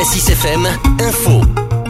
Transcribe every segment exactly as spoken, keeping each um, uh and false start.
Cassis F M, info.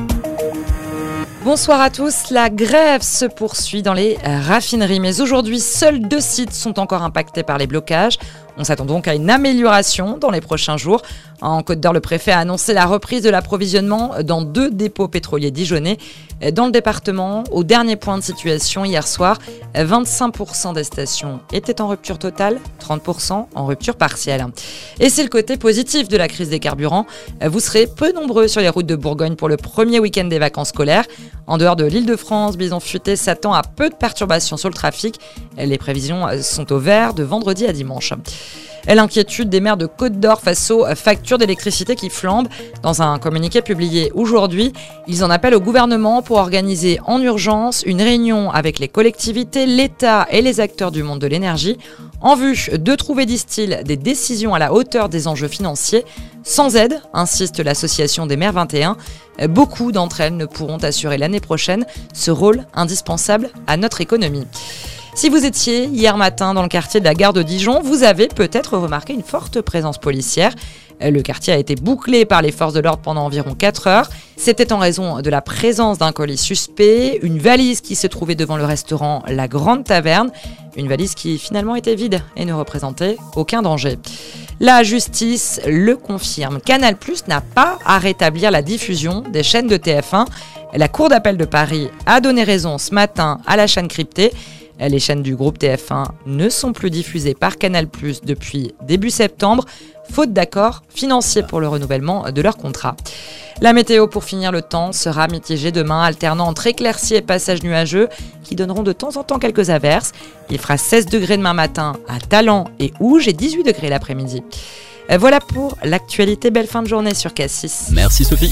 Bonsoir à tous, la grève se poursuit dans les raffineries, mais aujourd'hui, seuls deux sites sont encore impactés par les blocages. On s'attend donc à une amélioration dans les prochains jours. En Côte d'Or, le préfet a annoncé la reprise de l'approvisionnement dans deux dépôts pétroliers dijonnais. Dans le département, au dernier point de situation hier soir, vingt-cinq pour cent des stations étaient en rupture totale, trente pour cent en rupture partielle. Et c'est le côté positif de la crise des carburants. Vous serez peu nombreux sur les routes de Bourgogne pour le premier week-end des vacances scolaires. En dehors de l'Île-de-France, Bison Futé s'attend à peu de perturbations sur le trafic. Les prévisions sont au vert de vendredi à dimanche. L'inquiétude des maires de Côte d'Or face aux factures d'électricité qui flambent. Dans un communiqué publié aujourd'hui, ils en appellent au gouvernement pour organiser en urgence une réunion avec les collectivités, l'État et les acteurs du monde de l'énergie en vue de trouver, disent-ils, des décisions à la hauteur des enjeux financiers. Sans aide, insiste l'association des maires vingt et un, beaucoup d'entre elles ne pourront assurer l'année prochaine ce rôle indispensable à notre économie. Si vous étiez hier matin dans le quartier de la gare de Dijon, vous avez peut-être remarqué une forte présence policière. Le quartier a été bouclé par les forces de l'ordre pendant environ quatre heures. C'était en raison de la présence d'un colis suspect, une valise qui se trouvait devant le restaurant La Grande Taverne, une valise qui finalement était vide et ne représentait aucun danger. La justice le confirme, Canal+ n'a pas à rétablir la diffusion des chaînes de T F un. La Cour d'appel de Paris a donné raison ce matin à la chaîne cryptée. Les chaînes du groupe T F un ne sont plus diffusées par Canal+ depuis début septembre, faute d'accord financier pour le renouvellement de leur contrat. La météo pour finir le temps sera mitigée demain, alternant entre éclaircies et passages nuageux qui donneront de temps en temps quelques averses. Il fera seize degrés demain matin à Talent et Ouge et dix-huit degrés l'après-midi. Voilà pour l'actualité. Belle fin de journée sur Cassis. Merci Sophie.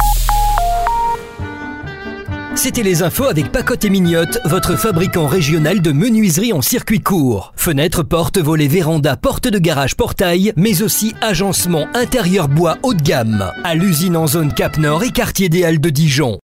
C'était les infos avec Pacotte et Mignotte, votre fabricant régional de menuiserie en circuit court. Fenêtres, portes, volets, vérandas, portes de garage, portail, mais aussi agencement intérieur bois haut de gamme. À l'usine en zone Cap Nord et quartier des Halles de Dijon.